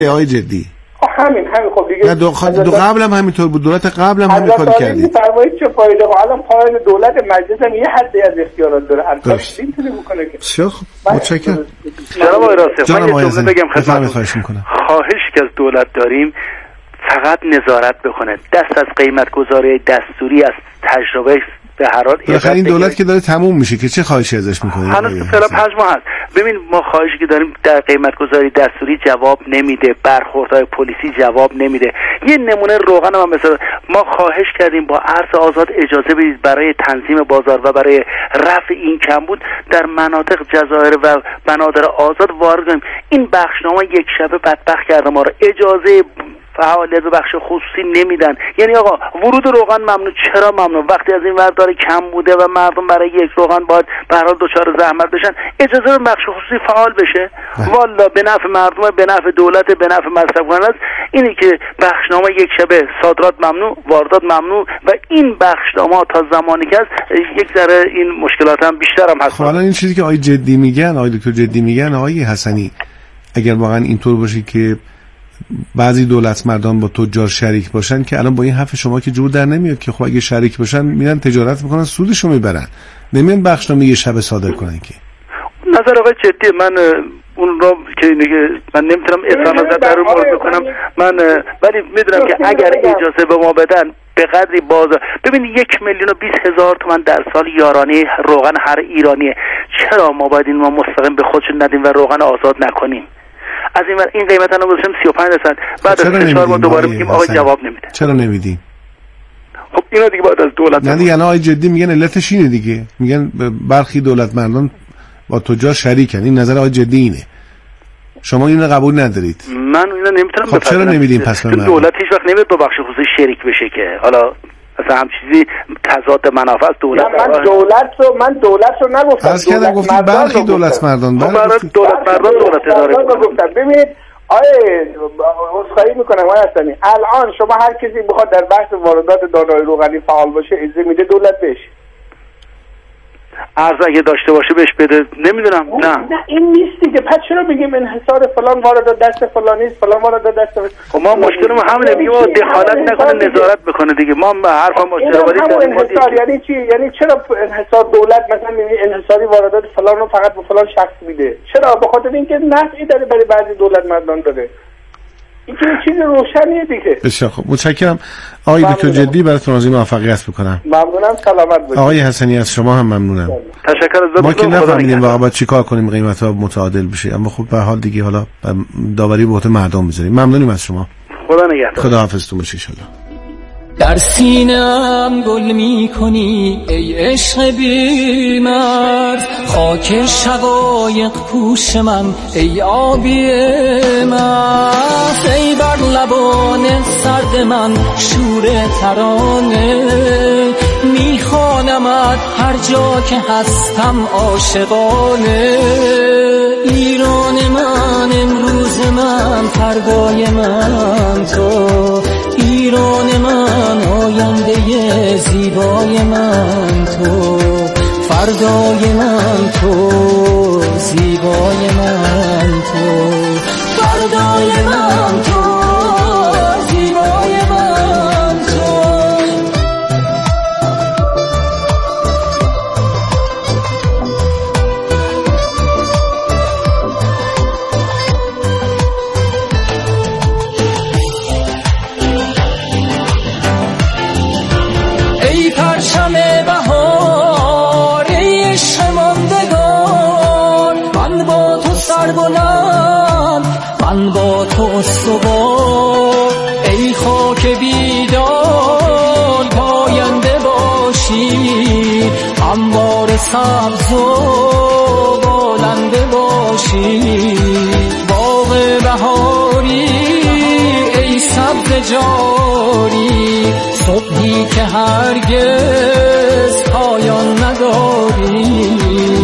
آقای جدی همین خب دیگه نه دو قبل هم همینطور بود، دولت قبل هم همین کارو کردید. فرمایید چه فایده؟ الان پایان دولت مجلس هم یه حدی از اختیارات داره، هر کاری میتونه بکنه که. خب متشکرم. جناب آقای راستی من یه جمله بگم خواهش که از دولت داریم فقط نظارت بکنه، دست از قیمت گذاری دستوری از تجربه به هر حال بالاخره این دولت که داره تموم میشه که چه خواهشی ازش میکنید؟ هنوز فعلا 5 ماه هست. ببین ما خواهشی که داریم در قیمت گذاری دستوری جواب نمیده، برخوردهای پلیسی جواب نمیده. یه نمونه روغن هم مثلا ما خواهش کردیم با ارز آزاد اجازه بدید برای تنظیم بازار و برای رفع این کمبود در مناطق جزایر و بنادر آزاد وارد کنیم. این بخشنامه یک شبه بدبخت کرده ما رو، اجازه فعالیت بخش خصوصی نمیدن. یعنی آقا ورود روغن ممنوع. چرا ممنوع؟ وقتی از این ور داره کم بوده و مردم برای یک روغن باید به هر حال دچار زحمت بشن، اجازه به بخش خصوصی فعال بشه. والا به نفع مردم، به نفع دولت، به نفع مصرف کننده است. اینی که بخشنامه یک شبه صادرات ممنوع، واردات ممنوع و این بخشنامه تا زمانی که است یک ذره این مشکلات هم بیشتر هم هست. حالا این چیزی که آقای جدی میگن، آقای دکتر جدی میگن، آقای حسنی، اگر واقعا اینطور باشه که بعضی دولت مردان با تجار شریک باشن که الان با این حرف شما که جور در نمیاد که خب اگه شریک باشن میرن تجارت میکنن سودشو میبرن، نمیان بخشنامه یه شب صادر کنن که. نظر آقای جدی من اون رو که من نمیتونم اصلا در اون مورد بکنم من، ولی میدونم که اگر اجازه به ما بدن به قدری بازار. ببین 1,020,000 تومان در سال یارانه روغن هر ایرانیه. چرا ما باید این ما مستقیم به خودشون ندیم و روغن آزاد نکنیم؟ از این قیمت الان گذاشتم 35%، بعد از 4 ماه دوباره میگیم آقا جواب نمیده. چرا نمیدیم؟ خب اینا دیگه باید از دولت. نه دیگه آقای جدی میگن علتش اینه دیگه، میگن برخی دولت مردان با تجار شریکن. این نظر آقای جدی اینه، شما اینو قبول ندارید؟ من اینو نمیتونم. خب چرا نمیدیم پس؟ دولت هیچ وقت نمیاد با بخش خصوصی شریک بشه که حالا مثلا هم چیزی تضاد منافع است. دولت من دولت رو نگفتم، از کردم گفتم برخی دولت مردان. برای دولت مردان دولت اداره گفتم. ببینید عذرخواهی میکنم آقای حسنی، الان شما هر کسی بخواد در بحث واردات دانه‌های روغنی فعال باشه اجازه میده دولت بهش؟ ارز اگه داشته باشه بهش بده. نمیدونم. نه این نیست دیگه. پس چرا بگیم انحصار فلان واردات دست فلانی است، فلان واردات دست خب ما مشکلمون همونه، میگیم ما دخالت نکنه، نظارت بکنه دیگه. ما حرفم مشترک انحصار یعنی چی؟ یعنی چرا انحصار دولت مثلا انحصاری واردات فلان رو فقط به فلان شخص میده؟ چرا؟ به خاطر اینکه نفعی داره برای بعضی دولت مردان داره. این که چیز روشنیه دیگه. بسیار خوب، متشکرم آقای دکتر جدی، براتون آرزوی موفقیت میکنم. ممنونم، سلامت باشید. آقای حسنی از شما هم ممنونم. تشکر از ما که نفهمیدیم واقعا باید چیکار کنیم قیمت‌ها متعادل بشه، اما خب به هر حال دیگه حالا داوری به عهده مردم میذاریم. ممنونیم از شما. خدا نگهدار. خدا حافظتون باشه ان شاء الله. در سینه‌ام گل می‌کنی ای عشق بی‌مرز، خاک شقایق پوش من ای آبی مست، ای بر لبان سرد من شور ترانه، میخوانمت هر جا که هستم عاشقانه. ایران من، امروز من، فردای من تو، ایران من، آینده زیبای من تو، فردای من تو، زیبای من تو، فردای من تو، زیبای من تو. پرچم بهار ای عشق ماندگار، من با تو سربلند، من با تو استوار، ای خاک بیدار پاینده باشی، انبار سبز و بالنده باشی، باغ بهاری ای سبز جاری، صبحی که هرگز پایان نداری.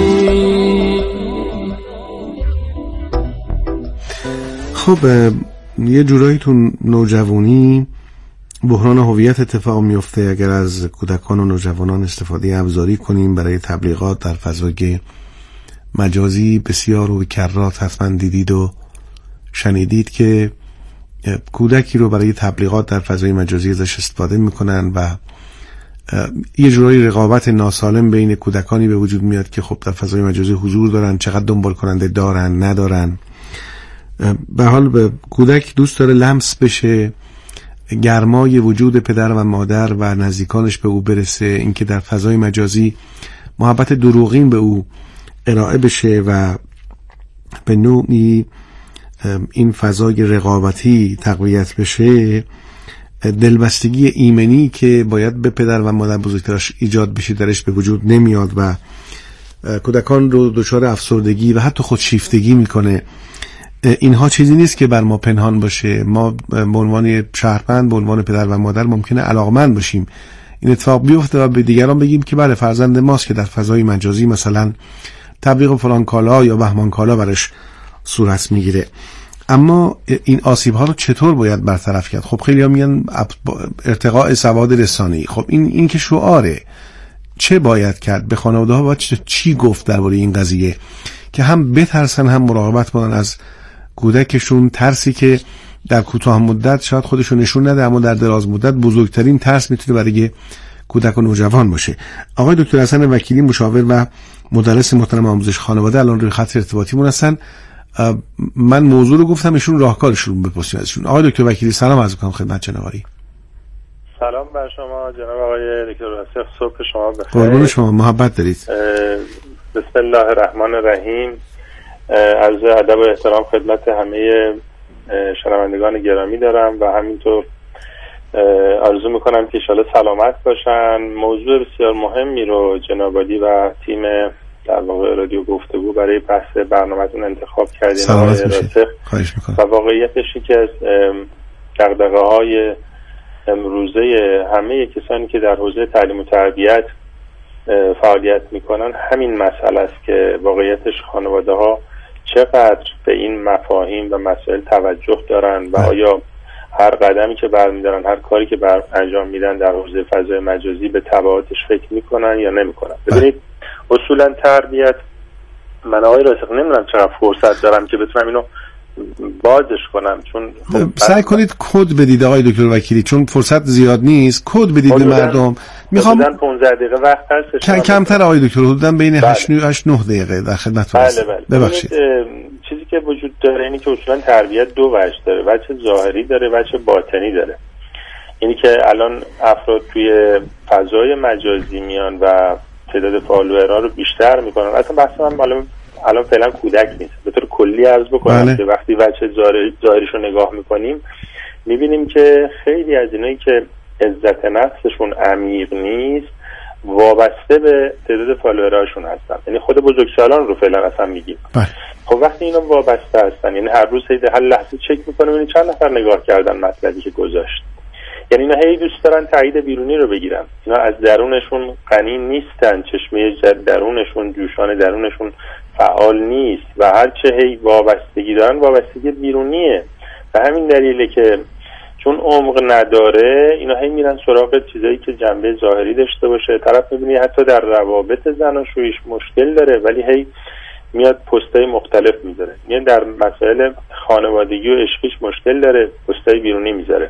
خب یه جورایی تو نوجوانی بحران هویت اتفاق میفته اگر از کودکان و نوجوانان استفاده ابزاری کنیم برای تبلیغات در فضای مجازی. بسیار و کرات حتما دیدید و شنیدید که کودکی رو برای تبلیغات در فضای مجازی ازش استفاده میکنن و یه جورایی رقابت ناسالم بین کودکانی به وجود میاد که خب در فضای مجازی حضور دارن، چقدر دنبال کننده دارن ندارن. به حال به کودک دوست داره لمس بشه، گرمای وجود پدر و مادر و نزدیکانش به او برسه، اینکه در فضای مجازی محبت دروغین به او ارائه بشه و به نوعی این فضای رقابتی تقویت بشه. دلبستگی ایمنی که باید به پدر و مادر بزرگترش ایجاد بشه درش به وجود نمیاد و کودکان رو دچار افسردگی و حتی خودشیفتگی میکنه. اینها چیزی نیست که بر ما پنهان باشه. ما به عنوان شهروند، به عنوان پدر و مادر ممکنه علاقمند باشیم این اتفاق بیفته و به دیگران بگیم که بله فرزند ماست که در فضای مجازی مثلا تبلیغ فلان کالا یا بهمان کالا برش صورت میگیره. اما این آسیب ها رو چطور باید برطرف کرد؟ خب خیلی ها میگن ارتقاء سواد رسانه‌ای. خب این که شعاره، چه باید کرد؟ به خانواده ها باید چی گفت درباره این قضیه که هم بترسن هم مراقبت کنن از کودکشون؟ ترسی که در کوتاه مدت شاید خودشو نشون نده اما در دراز مدت بزرگترین ترس میتونه برای کودک و نوجوان باشه. آقای دکتر حسن وکیلی، مشاور و مدرس محترم آموزش خانواده، الان روی خط ارتباطی مون هستن. من موضوع رو گفتم، ایشون راهکارشون بپرسیم ازشون. آقای دکتر وکیلی سلام عرض می‌کنم خدمت جناب عالی. سلام بر شما جناب آقای دکتر راسخ، صبح شما بخیر. قربون شما، محبت دارید. بسم الله الرحمن الرحیم. عرض ادب و احترام خدمت همه شنوندگان گرامی دارم و همینطور آرزو میکنم که انشالله سلامت باشن. موضوع بسیار مهمی رو جناب عالی و تیم در واقع رادیو گفتگو برای بحث برنامه‌تون انتخاب کردین آقای راسخ. خواهش میکنم. و واقعیتش که از دغدغه‌های امروزه همه کسانی که در حوزه تعلیم و تربیت فعالیت میکنن همین مسئله است که واقعیتش خانواده‌ها چقدر به این مفاهیم و مسائل توجه دارن و آیا هر قدمی که برمی‌دارن، هر کاری که انجام میدن در حوزه فضای مجازی به تبعاتش فکر میکنن یا نمیکنن. ببینید اصولا تربیت، من آقای راسخ نمیدونم چقدر فرصت دارم که بتونم اینو بازش کنم، چون سعی کنید کد بدید آقای دکتر وکیلی، چون فرصت زیاد نیست. کد بدید به مردم. میخوام 15 دقیقه وقت هست، کمتر آقای دکتر، حدوداً بین 8 9 دقیقه در خدمتتون هستم. بله. ببخشید. چیزی که وجود داره اینه که اصولا تربیت دو وجه داره، وجه ظاهری داره، وجه باطنی داره. اینی که الان افراد توی فضای مجازی میان و تعداد فالوورها رو بیشتر میکنن. اصلا بحث من الان فعلا کودک نیست، به طور کلی عرض بکنم که وقتی وجه ظاهریش رو نگاه میکنیم میبینیم که خیلی از اینایی که عزت نفسشون عمیق نیست وابسته به تعداد فالوورهاشون هستن. یعنی خود بزرگسالان رو فعلا اصلا میگیم. خب وقتی اینا وابسته هستن، یعنی هر روز هر لحظه چک میکنه ببینید چند نفر نگاه کردن مطلبی که گذاشت. یعنی اینا هی دوست دارن تایید بیرونی رو بگیرن. اینا از درونشون غنی نیستن، چشمه درونشون، جوشان درونشون فعال نیست و هر چه هی وابستگی دارن وابستگی بیرونیه. و همین دلیله که چون عمق نداره اینا هی میرن سراغ چیزایی که جنبه ظاهری داشته باشه. طرف میبینی حتی در روابط زناشوییش مشکل داره ولی هی میاد پستای مختلف میذاره. یعنی در مسائل خانوادگی و عشقیش مشکل داره، پستای بیرونی میذاره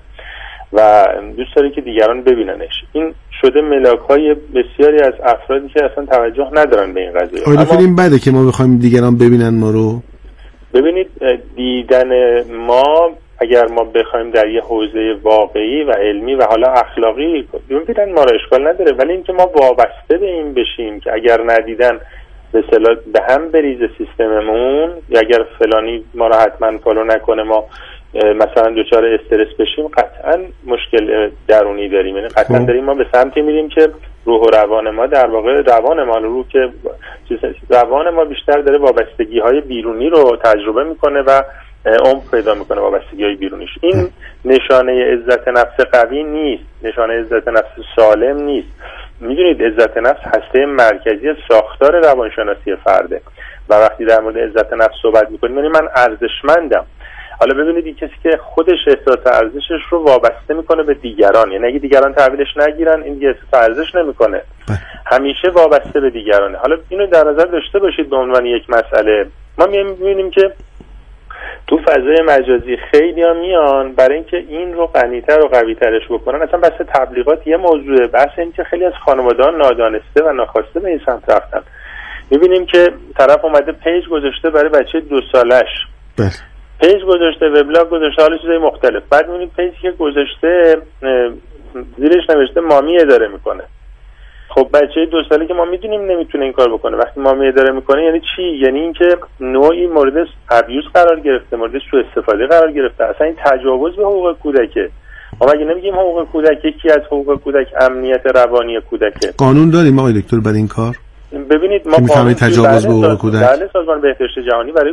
و دوست داره که دیگران ببیننش. این شده ملاک‌های بسیاری از افرادی که اصلا توجه ندارن به این قضیه. اما این بده که ما بخوایم دیگران ببینن ما رو. ببینید دیدن ما اگر ما بخوایم در یه حوزه واقعی و علمی و حالا اخلاقی ببینن ما رو اشکال نداره، ولی اینکه ما وابسته به این بشیم که اگر ندیدن به اصطلاح به هم بریزه سیستممون، یا اگر فلانی ما رو حتما فالو نکنه ما مثلا دچار استرس بشیم، قطعا مشکل درونی داریم. یعنی قطعا داریم ما به سمتی میریم که روح و روان ما در واقع روان ما بیشتر داره وابستگی های بیرونی رو تجربه میکنه و عمق پیدا میکنه وابستگی های بیرونیش. این نشانه عزت نفس قوی نیست، نشانه عزت نفس سالم نیست. میدونید عزت نفس هسته مرکزی ساختار روانشناسی فرده و وقتی در مورد عزت نفس صحبت میکنیم یعنی من ارزشمندم. حالا ببینید این کسی که خودش احساس ارزشش رو وابسته میکنه به دیگران، یعنی اگه دیگران تحویلش نگیرن این دیگه احساس ارزش نمیکنه، همیشه وابسته به دیگرانه. حالا اینو در نظر داشته باشید به عنوان یک مسئله. ما میبینیم که تو فضای مجازی خیلی ها میان برای اینکه این رو غنی‌تر و قوی‌ترش بکنن. اصلا بحث تبلیغات یه موضوعه، بحث این که خیلی از خانواده‌ها نادانسته و ناخواسته به این سمت رفتن. میبینیم که طرف اومده پیج گذاشته برای بچه 2 سالش، پیج گذاشته، وبلاگ گذاشته، حالا چیزای مختلف. بعد میبینیم پیجی که گذاشته زیرش نوشته مامی اداره میکنه. خب بچه 2 ساله که ما میدونیم نمیتونه این کار بکنه، وقتی مامی اداره میکنه یعنی چی؟ یعنی اینکه نوعی مورد ابیوز قرار گرفته، مورد سوء استفاده قرار گرفته. اصلا این تجاوز به حقوق کودکه. ما مگه نمیگیم حقوق کودک یکی از حقوق کودک امنیت روانی کودکه؟ قانون داریم آقای دکتر برای این کار؟ ببینید ما قانون تجاوز به حقوق کودک، بله، سازمان بهداشت جهانی برای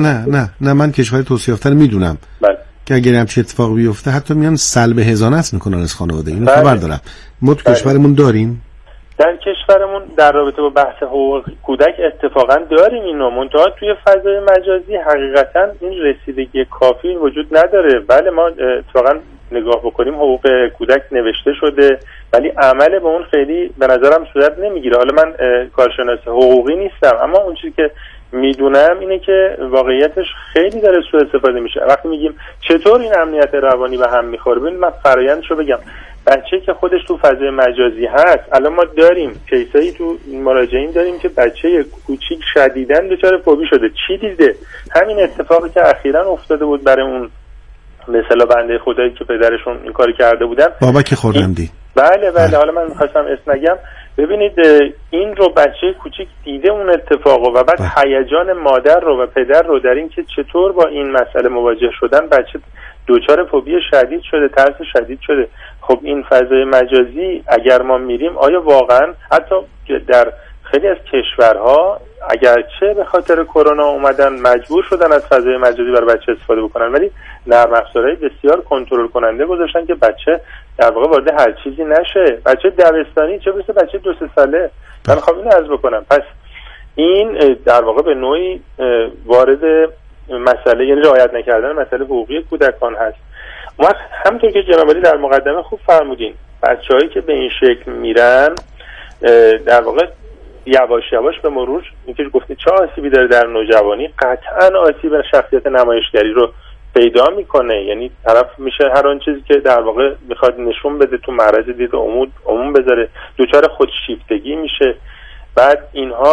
نه من کشور توسعه یافته میدونم. بله. که اگر همچین اتفاق بیفته حتی میان سلب هزانت میکنن از خانواده. اینو خبر دارم. ما تو کشورمون داریم. در کشورمون در رابطه با بحث حقوق کودک اتفاقا داریم اینو، منتها توی فضای مجازی حقیقتا این رسیدگی کافی وجود نداره. بله ما اتفاقا نگاه بکنیم حقوق کودک نوشته شده ولی عمل به اون خیلی به نظرم صورت نمیگیره. حالا من کارشناس حقوقی نیستم، اما اون چیزی که میدونم اینه که واقعیتش خیلی داره سوء استفاده میشه. وقتی میگیم چطور این امنیت روانی به هم میخوره، ببین من فرآیندشو بگم. بچه که خودش تو فضای مجازی هست، الان ما داریم کیسایی تو مراجعین داریم که بچه کوچیک شدیداً دچار فوبی شده. چی دیده؟ همین اتفاقی که اخیراً افتاده بود برای اون مثلا بنده خدایی که پدرشون این کاری کرده بودن، بابک خرمدی. بله حالا من می‌خواستم اسم نگم. ببینید این رو بچه کوچیک دیده اون اتفاقو و بعد هیجان مادر رو و پدر رو در این که چطور با این مسئله مواجه شدن، بچه دوچار فوبی شدید شده، ترس شدید شده. خب این فضای مجازی اگر ما میریم، آیا واقعا حتی در خیلی از کشورها اگرچه به خاطر کرونا اومدن مجبور شدن از فضای مجازی برای بچه استفاده بکنن، ولی نرم افزارهای بسیار کنترل کننده گذاشتن که بچه در واقع وارد هر چیزی نشه. بچه دبستانی چه برسه بچه 2-3 ساله. من خب اینو عرض بکنم. پس این در واقع به نوعی وارد مسئله، یعنی رعایت نکردن مسئله حقوقی کودکان هست. ما همونطور که جناب علی در مقدمه خوب فرمودین، بچه‌هایی که به این شکل میرن در واقع یواش یواش به مرور اینکه گفتید چه آسیبی داره در نوجوانی، قطعا آسیب شخصیت نمایشگری رو پیدا میکنه. یعنی طرف میشه هر آن چیزی که در واقع میخواد نشون بده تو معرض دید عموم بذاره، دوچار خودشیفتگی میشه. بعد اینها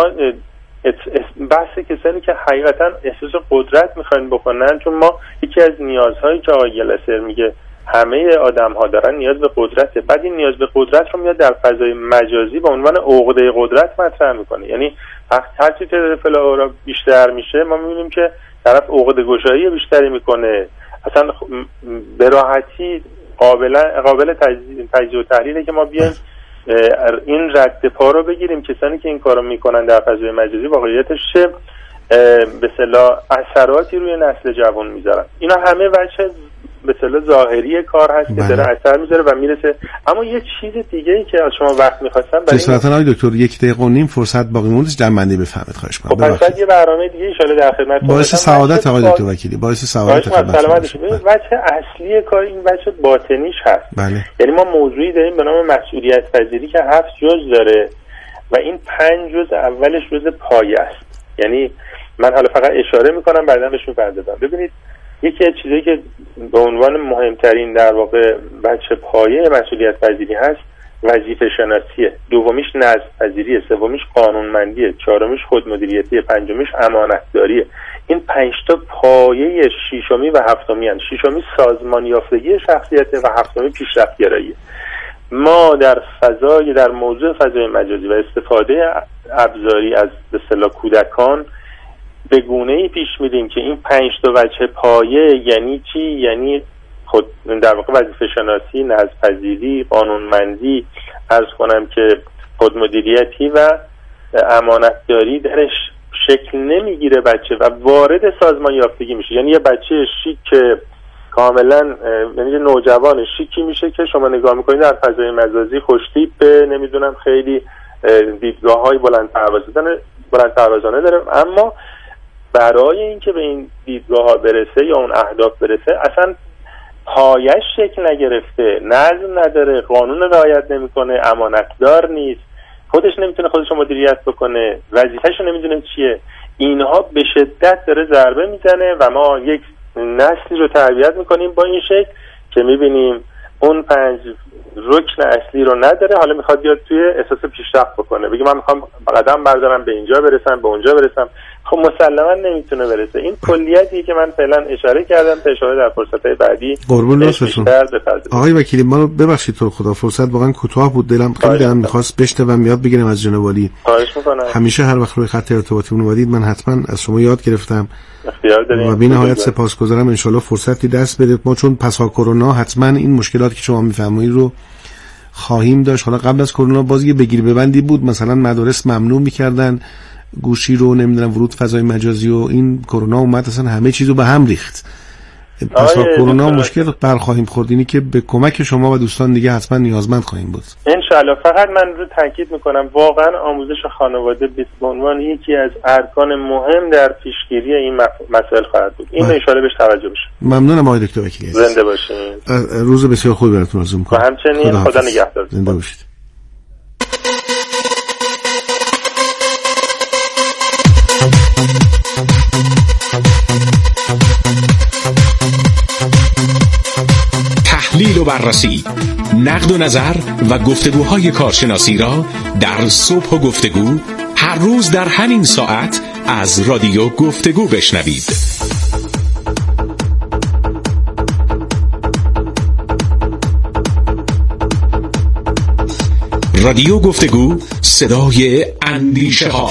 بحث کسانی که حقیقتا احساس قدرت میخواین بکنن، چون ما یکی از نیازهایی که آقای گلسر میگه همه آدم ها دارن نیاز به قدرته. بعد این نیاز به قدرت رو میاد در فضای مجازی به عنوان عقده قدرت مطرح میکنه. یعنی هرچی تعداد فالوورها بیشتر میشه ما میبینیم که طرف عقده گشایی بیشتری میکنه. اصلا به راحتی قابل تجزیه و تحلیله که ما بیایم این رد پا رو بگیریم. کسانی که این کارو میکنن در فضای مجازی واقعیتش چه به اصطلاح اثراتی روی نسل جوان میذارن. اینا همه وجه به اصطلاح ظاهری کار هست که داره اثر میذاره و میرسه. اما یه چیز دیگه ای که از شما وقت میخواستم برای جسارتاً آقای دکتر 1 دقیقه و نیم فرصت باقی مونده، جمع‌بندی بفهمید خواهش می‌کنم. خب پس یه برنامه دیگه ان شاءالله در خدمت باعث سعادت آقای دکتر وکیلی، باعث سعادت خدمتتون. وجه اصلی کار این وجه باطنیش هست. بله. یعنی ما موضوعی داریم به نام مسئولیت پذیری که 7 جزء داره و این 5 جزء اولش جزء پایه است. یعنی من حالا فقط اشاره میکنم بعدا بهش میپردازم. ببینید یکی از چیزایی که به عنوان مهمترین در واقع بچه پایه مسئولیت پذیری هست وظیفه شناسیه، دومیش نظم پذیریه، سومیش قانونمندیه، چهارمیش خودمدیریتیه، پنجمیش امانتداریه. این 5 تا پایه، ششمی و هفتمی هست. ششمی سازمان یافتگی شخصیته و هفتمی پیشرفت گراییه. ما در موضوع فضای مجازی و استفاده ابزاری از به اصطلاح کودکان به گونه‌ای پیش میریم که این 5 تا وجه پایه یعنی چی؟ یعنی خود در واقع وظیفه شناسی، نظم پذیری، قانونمندی، عرض کنم که خودمدیریتی و امانتداری درش شکل نمیگیره بچه و وارد سازمان یافتگی میشه. یعنی یه بچه شیک کاملا، یعنی نوجوان شیکی میشه که شما نگاه میکنید در فضای مجازی خوشتیپه، نمیدونم خیلی دیدگاه‌های بلند پروازانه داره، اما برای اینکه به این دیدگاه‌ها برسه یا اون اهداف برسه اصلا پایش شکل نگرفته، نظم نداره، قانون رعایت نمیکنه، امانتدار نیست، خودش نمیتونه خودش رو مدیریت بکنه، وظیفه‌شو نمیدونه چیه. اینها به شدت داره ضربه میزنه و ما یک نسلی رو تربیت میکنیم با این شکل که میبینیم اون 5 رکن اصلی رو نداره، حالا میخواد بیاد توی احساس پیشرفت بکنه، بگه من میخوام قدم بردارم به اینجا برسم به اونجا برسم. خب مسلما نمیتونه برسه. این کلیتیه که من فعلا اشاره کردم تا اشاره در فرصت‌های بعدی قربون راستتون. آقای وکیلی ما رو ببخشید تو خدا فرصت واقعا کوتاه بود، خیلی دلم می‌خواست بشنوم یاد بگیرم از جناب عالی. خواهش می‌کنم. همیشه هر وقت روی خط ارتباطیمون اومدید من حتما از شما یاد گرفتم. اختیار دارین. و بی نهایت سپاسگزارم. ان شاءالله فرصتی دست بدید. ما چون پسا کرونا حتما این مشکلات که شما می‌فرمایید رو خواهیم داشت. حالا قبل از کرونا باز یه بگیر ببندی بود، مثلا مدارس ممنوع می‌کردن گوشی رو، نمیدونم ورود فضای مجازی، و این کرونا اومد اصلا همه چیزو به هم ریخت. پس کرونا مشکل برخواهیم خورد، اینی که به کمک شما و دوستان دیگه حتما نیازمند خواهیم بود ان شاء الله. فقط من رو تاکید میکنم واقعا آموزش خانواده به عنوان یکی از ارکان مهم در پیشگیری این مسائل خواهد بود. این ان شاء الله بهش توجه بشه. ممنونم آقای دکتر وکیلی. زنده باشین. روز بسیار خوبی براتون آرزو میکنم. و همچنین خدا نگهدار. زنده باشید. تحلیل و بررسی، نقد و نظر و گفتگوهای کارشناسی را در صبح و گفتگو هر روز در همین ساعت از رادیو گفتگو بشنوید. رادیو گفتگو، صدای اندیشه ها.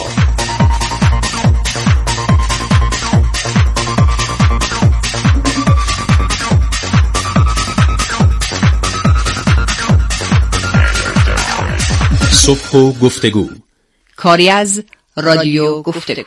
صبح و گفتگو، کاری از رادیو گفتگو.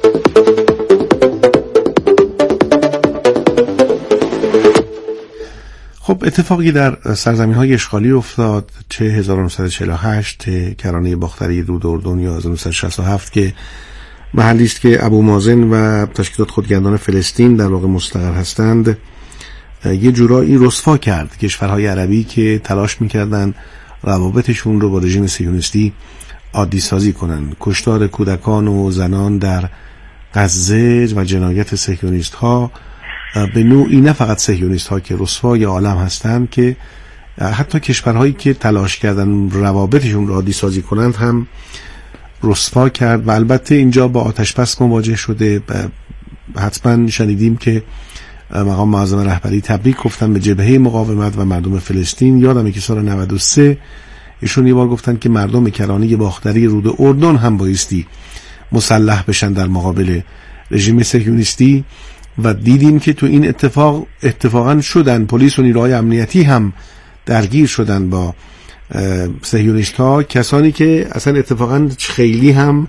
خب اتفاقی در سرزمین‌های اشغالی افتاد، چه 1948 کرانه باختری رود اردن یا 1967 که محلی است که ابو مازن و تشکیلات خودگردان فلسطین در واقع مستقر هستند، یه جورایی رسوا کرد کشورهای عربی که تلاش می‌کردند روابطشون رو با رژیم صهیونیستی عادی سازی کنن. کشتار کودکان و زنان در غزه و جنایت صهیونیست ها به نوعی نه فقط صهیونیست ها که رسوای عالم هستند، که حتی کشورهایی که تلاش کردن روابطشون رو عادی سازی کنند هم رسوا کرد. و البته اینجا با آتش‌بس مواجه شده. حتما شنیدیم که مقام معظم رهبری تبریک گفتن به جبهه مقاومت و مردم فلسطین. یادمه که سال 93 ایشون یه بار گفتن که مردم کرانه باختری رود اردن هم بایستی مسلح بشن در مقابل رژیم صهیونیستی. و دیدیم که تو این اتفاقا شدن، پلیس و نیروهای امنیتی هم درگیر شدن با صهیونیست ها، کسانی که اصلا اتفاقا خیلی هم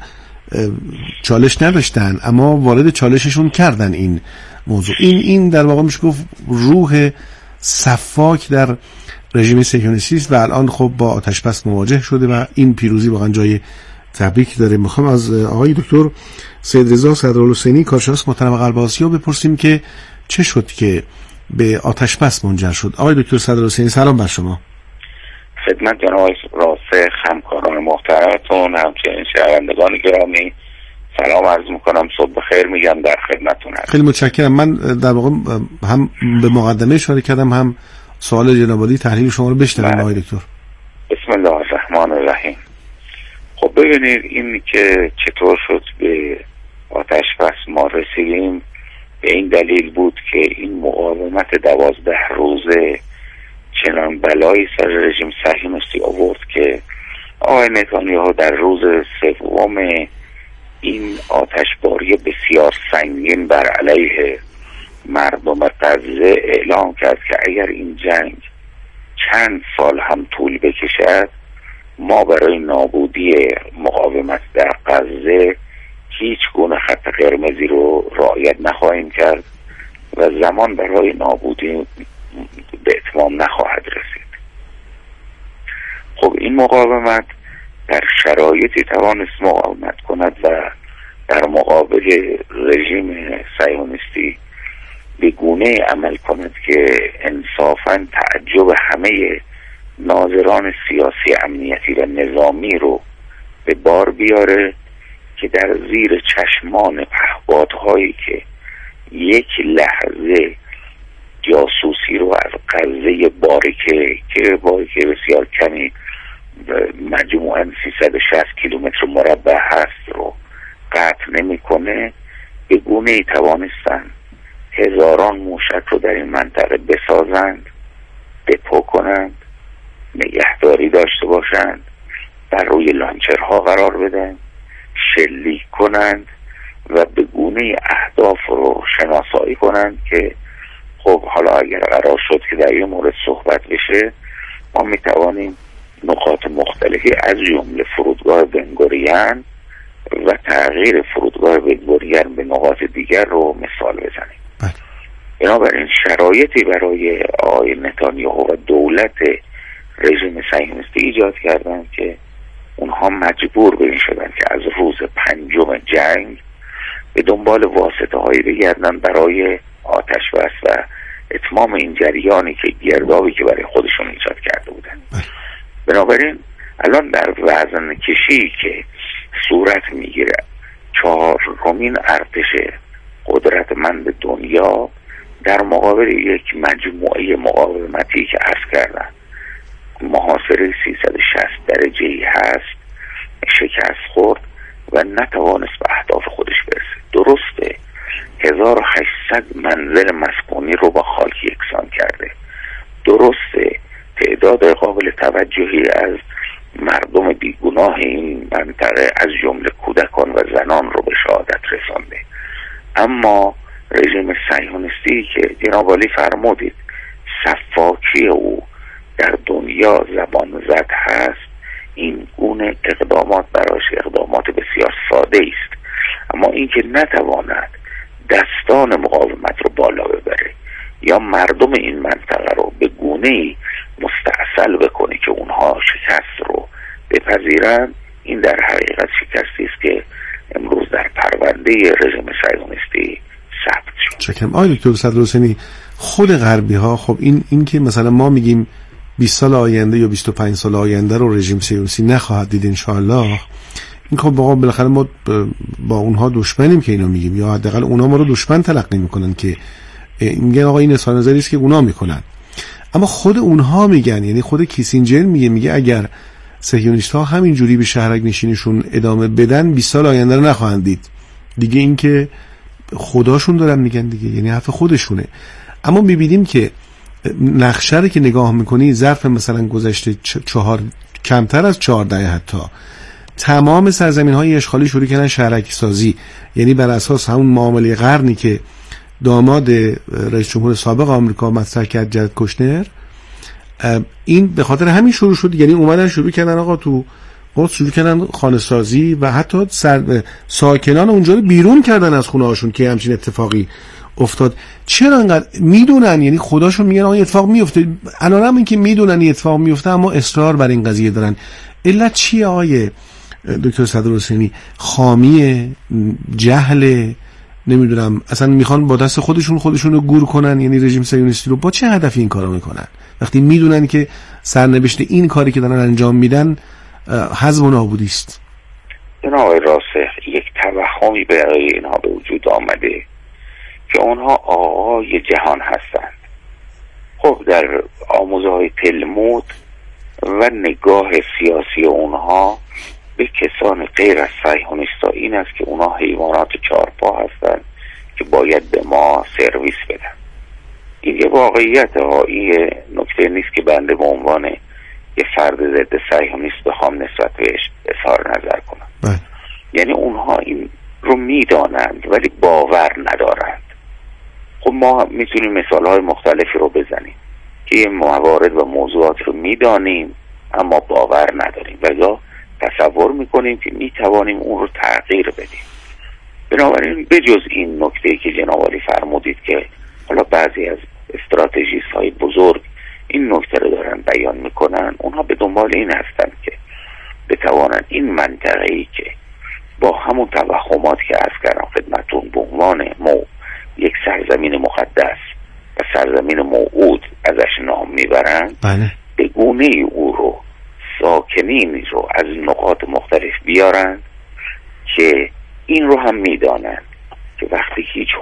چالش نداشتن اما وارد چالششون کردن این موضوع. این در واقع میشه گفت روح صفاک در رژیم صهیونیستی است و الان خب با آتش‌بس مواجه شده و این پیروزی واقعا جای تبریک داره. میخوام از آقای دکتر سید رضا صدرالحسینی کارشناس محترم قلب آسیا بپرسیم که چه شد که به آتش‌بس منجر شد. آقای دکتر صدرالحسینی سلام بر شما. خدمت جناب راسخ، همکاران محترمتون، همچنین شنوندگان گرامی سلام عرض میکنم، صبح بخیر میگم، در خدمتتون هستم. خیلی متشکرم. من در واقع هم به مقدمه اشاره کردم هم سوال جناب عالی تحلیل شما رو بشنویم. آقای دکتر بسم الله الرحمن الرحیم. خب ببینید این که چطور شد به آتش‌بس ما رسیدیم، به این دلیل بود که این مقاومت 12 روزه چنان بلایی سر رژیم صهیونیستی آورد که آقای نتانیاهو در روز سوم این آتشباری بسیار سنگین بر علیه مردم غزه اعلام کرد که اگر این جنگ چند سال هم طول بکشد ما برای نابودی مقاومت در غزه هیچ گونه خط قرمزی رو رعایت نخواهیم کرد و زمان برای نابودی به اتمام نخواهد رسید. خب این مقاومت در شرایطی توانست مقاومت کند و در مقابل رژیم صهیونیستی به گونه عمل کند که انصافاً تعجب همه ناظران سیاسی، امنیتی و نظامی رو به بار بیاره که در زیر چشمان پهپادهایی که یک لحظه جاسوسی رو از قضیه بارکه که بارکه بسیار کمی مجموعاً 360 کیلومتر مربع هست رو قطع نمی‌کنه، به گونه‌ای توانستن هزاران موشک رو در این منطقه بسازند، دپو کنند، نگهداری داشته باشند، بر روی لانچرها قرار بدن، شلیک کنند و به گونه اهداف رو شناسایی کنند که خب حالا اگر قرار شد که در این مورد صحبت بشه، ما میتوانیم نقاط مختلفی از جمله فرودگاه بنگوریان و تغییر فرودگاه بنگوریان به نقاط دیگر رو مثال بزنیم. بنابراین شرایطی برای آقای نتانیاهو و دولت رژیم صهیونیستی ایجاد کردن که اونها مجبور به این شدن که از روز 5 جنگ به دنبال واسطه هایی بگردن برای آتش بس و اتمام این جریانی که گردابی که برای خودشون ایجاد کرده بودن. بنابراین الان در وزن کشی که صورت میگیره 4مین ارتش قدرتمند دنیا در مقابل یک مجموعه مقاومتی که عرض کردن محاصره 360 درجه‌ای هست، شکست خورد و نتوانست به اهداف خودش برسه. درسته 1800 منزل مسکونی رو با خاک یکسان کرده، درسته تعداد قابل توجهی از مردم بیگناه این منطقه از جمله کودکان و زنان رو به شهادت رسانده، اما رژیم صهیونیستی که جناب عالی فرمودید صفاکی او در دنیا زبان زد هست، این گونه اقدامات برایش اقدامات بسیار ساده است، اما اینکه نتواند دستان مقاومت رو بالا ببره یا مردم این منطقه رو به گونه‌ای مستعسل بکنه که اونها شکست رو بپذیرن، این در حقیقت شکستی است که امروز در پرونده رژیم صهیونیستی ثبت شد. چکم آقای دکتر صدرحسینی، خود غربی ها خب این که مثلا ما میگیم 20 سال آینده یا 25 سال آینده رو رژیم صهیونیستی نخواهد دید انشاءالله، این خب بالاخره ما با اونها دشمنیم که اینو میگیم، یا حداقل اونها ما رو دشمن تلقی میکنن که میگن آقا این اظهار نظری است که اونها میکنن، اما خود اونها میگن، یعنی خود کیسینجر میگه اگر صهیونیست‌ها همین جوری به شهرک نشینشون ادامه بدن 20 سال آینده رو نخواهند دید دیگه. این که خداشون دارن میگن دیگه، یعنی حرف خودشونه. اما میبینیم که نقشه رو که نگاه میکنی ظرف مثلا گذشته کمتر از 4 دهه حتی تمام سرزمین‌های اشغالی شروع کردن شهرکی سازی، یعنی بر اساس همون معامله قرنی که داماد رئیس جمهور سابق آمریکا مطرح کرد جرد کوشنر، این به خاطر همین شروع شد. یعنی اومدن شروع کردن آقا تو قدس شروع کردن خانه سازی و حتی ساکنان اونجا رو بیرون کردن از خونه هاشون که همچین اتفاقی افتاد. چرا انقدر میدونن، یعنی خداشون میگن آقا اتفاق میفته، الان هم این که میدونن این اتفاق میفته اما اصرار بر این قضیه دارن. علت چیه آقای دکتر صدرحسینی؟ خامی، جهل، نمیدونم، اصلا میخوان با دست خودشون رو گور کنن، یعنی رژیم صهیونیستی رو. با چه هدفی این کارو میکنن وقتی میدونن که سرنوشت این کاری که دارن انجام میدن حذف و نابودی است؟ جناب راسخ، یک توهمی برای اینها به وجود آمده که اونها آقای جهان هستند. خب در آموزه‌های تلمود و نگاه سیاسی اونها به کسان غیر از صهیونیست‌ها این است که اونها حیوانات چارپا هستند که باید به ما سرویس بدن. این یه واقعیت ها، این نکته نیست که بنده به عنوان یه فرد ضد صهیونیست بخوام نسبت بهش اظهار نظر کنم. یعنی اونها این رو میدانند ولی باور ندارند. خب ما میتونیم مثالهای مختلفی رو بزنیم که این موارد و موضوعات رو میدانیم اما باور نداریم و یا تصور میکنیم که میتوانیم اون رو تغییر بدیم. بنابراین بجز این نکته که جناب عالی فرمودید که حالا بعضی از استراتژیست های بزرگ این نکته رو دارن بیان میکنن، اونها به دنبال این هستن که بتوانن این منطقه‌ای که با همون توهمات که عرض کردم خدمتون به عنوان یک سرزمین مقدس و سرزمین موعود ازش نام میبرن، به گونه او رو ساکنین رو از نقاط مختلف بیارن که این رو هم میدانن که وقتی هیچ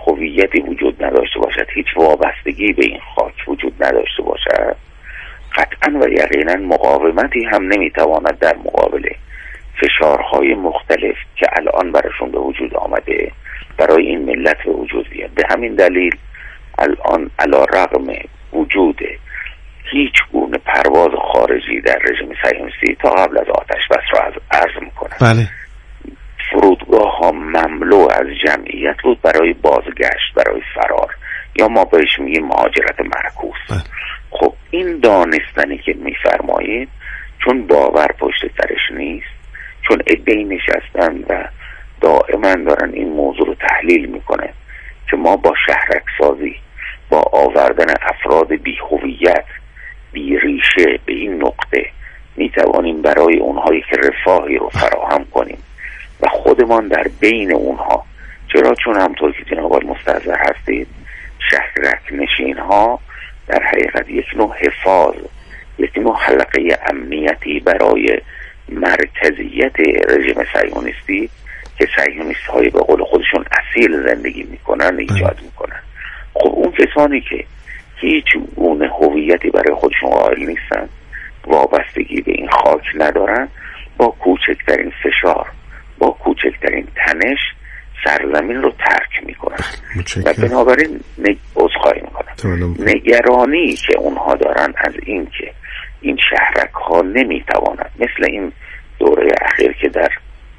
هویتی وجود نداشته باشد، هیچ وابستگی به این خاک وجود نداشته باشد، قطعا و یقینا مقاومتی هم نمیتواند در مقابل فشارهای مختلف که الان براشون به وجود آمده برای این ملت به وجود بیاد. به همین دلیل الان علی رغم وجود هیچ گونه پرواز خارجی در رژیم صهیونیستی تا قبل از آتش بس را عرض میکنم، بله، فرودگاه ها مملو از جمعیت بود برای بازگشت، برای فرار، یا ما بهش میگیم مهاجرت معکوس. خب این دانستنی که میفرمایید چون باور پشت سرش نیست، چون عده‌ای نشستن و دائما دارن این موضوع رو تحلیل میکنن که ما با شهرک سازی، با آوردن افراد بی هویت، بی ریشه به این نقطه میتوانیم برای اونهایی که رفاهی رو فراهم کنیم و خودمان در بین اونها، چرا؟ چون همطور که جناب مستحضر هستید شهرک نشین ها در حقیقت یک نوع حفاظ، یک نوع حلقه امنیتی برای مرکزیت رژیم صهیونیستی که صهیونیست های به قول خودشون اصیل زندگی میکنن ایجاد میکنن. خب اون کسانی که هیچ گونه هویتی برای خودشون قائل نیستن، وابستگی به این خاک ندارن، با کوچکترین فشار، با کوچکترین تنش سرزمین رو ترک میکنن و بنابراین عذرخواهی میکنن. نگرانی که اونها دارن از این که این شهرک ها نمیتوانند مثل این دوره اخیر که در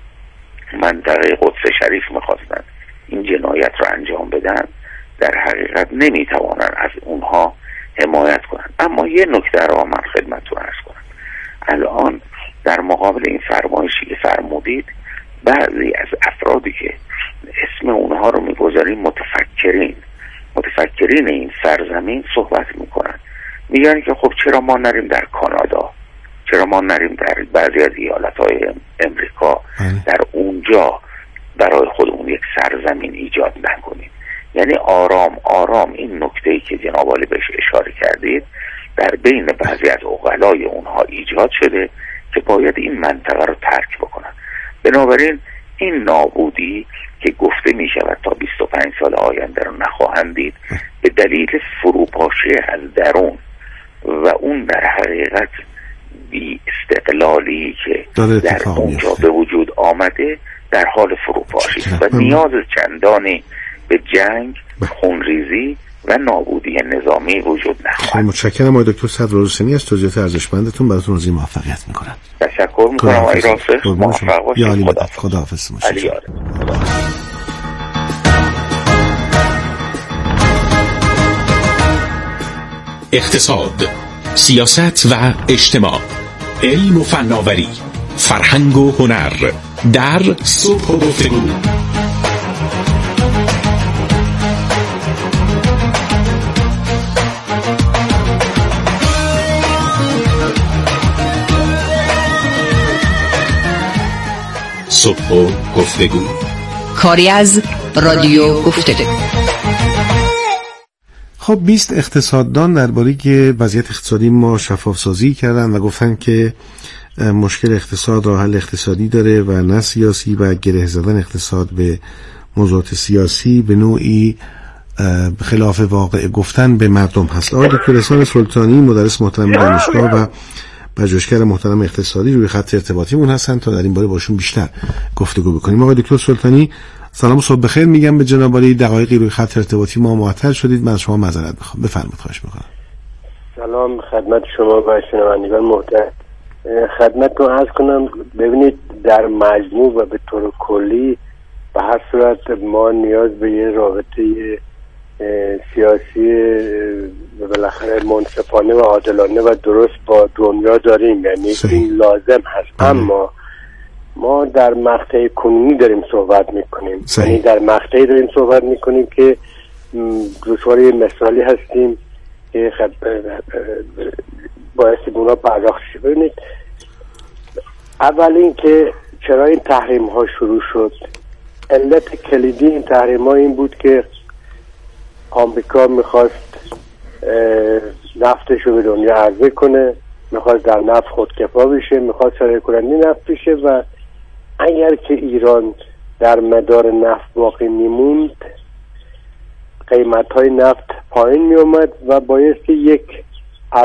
منطقه قدس شریف میخواستن این جنایت رو انجام بدن، در حقیقت نمیتوانند از اونها حمایت کنن. اما یه نکته رو من خدمتتون عرض کنم، الان در مقابل این فرمایشی که فرمودید، بعضی از افرادی که اسم اونها رو میگذاریم متفکرین این سرزمین صحبت میکنن، میگن که خب چرا ما نریم در کانادا، چرا ما نریم در بعضی از ایالت‌های امریکا، در اونجا برای خودمون یک سرزمین ایجاد نکنیم. یعنی آرام آرام این نکته‌ای که جناب عالی بهش اشاره کردید در بین بعضی از عقلای اونها ایجاد شده که باید این منطقه رو ترک بکنن. بنابراین این نابودی که گفته می شود تا 25 سال آینده رو نخواهند دید به دلیل فروپاشی از درون و اون در حقیقت بی استقلالی که در اونجا به وجود آمده در حال فروپاشی و نیاز چندانی به جنگ، خونریزی و نابودی نظامی وجود نخواهد. متشکرم آقای دکتر صدر حسینی از توضیحات ارزشمندتون. براتون روزی موفقیت میکنم. تشکر میکنم آقای راسخ. موفق باشید. خداحافظ. اقتصاد، سیاست و اجتماع، علم و فناوری، فرهنگ و هنر در صبح و گفتگو. صبح و گفتگو، کاری از رادیو گفتگو. خب 20 اقتصاددان درباره که وضعیت اقتصادی ما شفاف سازی کردن و گفتن که مشکل اقتصاد راه حل اقتصادی داره و نه سیاسی، و گره زدن اقتصاد به موضوعات سیاسی به نوعی خلاف واقع گفتن به مردم هست. آقای دکتر احسان سلطانی مدرس محترم دانشگاه و پژوهشگر محترم اقتصادی روی خط ارتباطیمون هستن تا در این باره باشون بیشتر گفتگو بکنیم. آقای دکتر سلطانی سلام و صبح بخیر میگم به جناب عالی. دقایقی روی خط ارتباطی ما معطل شدید، من از شما معذرت میخوام. بفرمایید. خواهش میکنم. سلام خدمت شما و شنوندگان محترم. خدمتتون عرض کنم ببینید در مجموع و به طور کلی به هر صورت ما نیاز به یه رابطه سیاسی بالاخره منصفانه و عادلانه و درست با دنیا داریم، یعنی این لازم هست. اما ما در مقطع کنونی داریم صحبت میکنیم، یعنی در مقطعی داریم صحبت میکنیم که دچار مثالی هستیم که بایستی به اونا پرداخت شه. ببینید اول این که چرا این تحریم ها شروع شد، علت کلیدی این تحریم ها این بود که آمریکا میخواست نفتش رو به دنیا عرضه کنه، میخواست در نفت خودکفا بشه، میخواست صادر کننده نفت بشه و اگر که ایران در مدار نفت باقی میموند قیمت های نفت پایین می اومد و بایستی یک